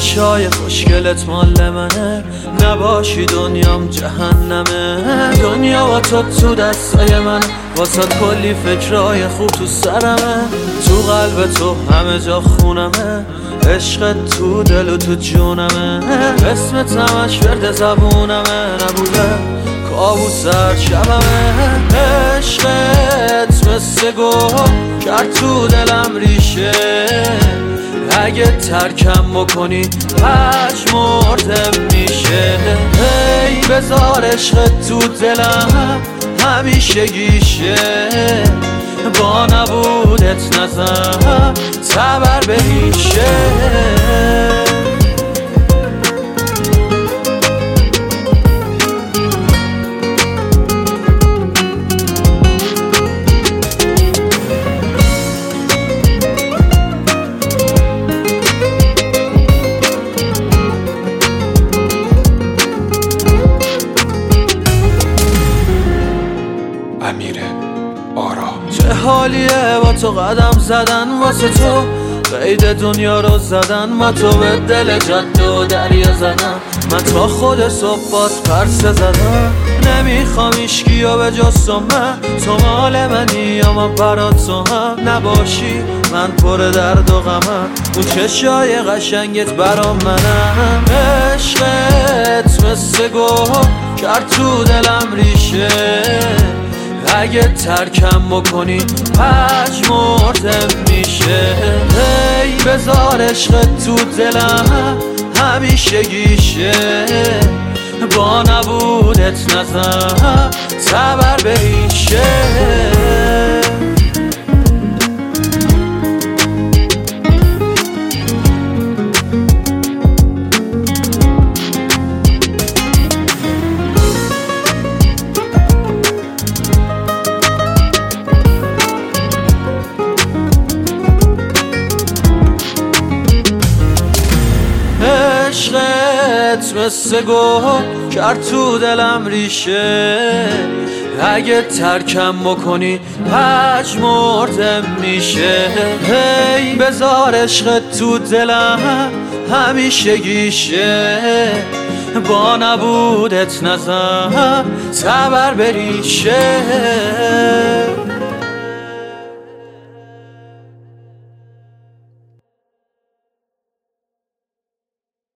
چشای خوشگلت مال منه، نباشی دنیام جهنمه. دنیا با تو دستای من، واسه کلی فکرای خوب تو سرمه. تو قلب تو همه جا خونمه، عشقت تو دل و تو جونمه. اسمت همش ورد زبونمه، نبوده کابوس هر شبمه. عشقت مثل گل کرد تو دلم ریشه، اگه ترکم بکنی پژمردم میشه. ای بذار عشقت تو دلم همیشه گیشه، با نبودت نزن تبر به ریشه. امیره آرا چه حالیه با تو قدم زدن، واسه تو قید دنیا رو زدن. من تو به دل جاده و دریا زدم، من تا خود صبحات پرسه زدم. نمیخوام ایشگیو به جز تو، تو مال منی اما برات تو هم نباشی من پر درد و غمم. اون چشای قشنگت برام منم، عشقت مثل گل کرد تو دلم ریشه، اگه ترکم بکنی پژمردم میشه. ای بذار عشقت تو دلم همیشه گیشه، با نبودت نزن تبر به ریشه. عشقت مثل گل کرد تو دلم ریشه، اگه ترکم بکنی پژمردم میشه. هی بذار عشقت تو دلم همیشه گیشه، با نبودت نزن تبر به ریشه.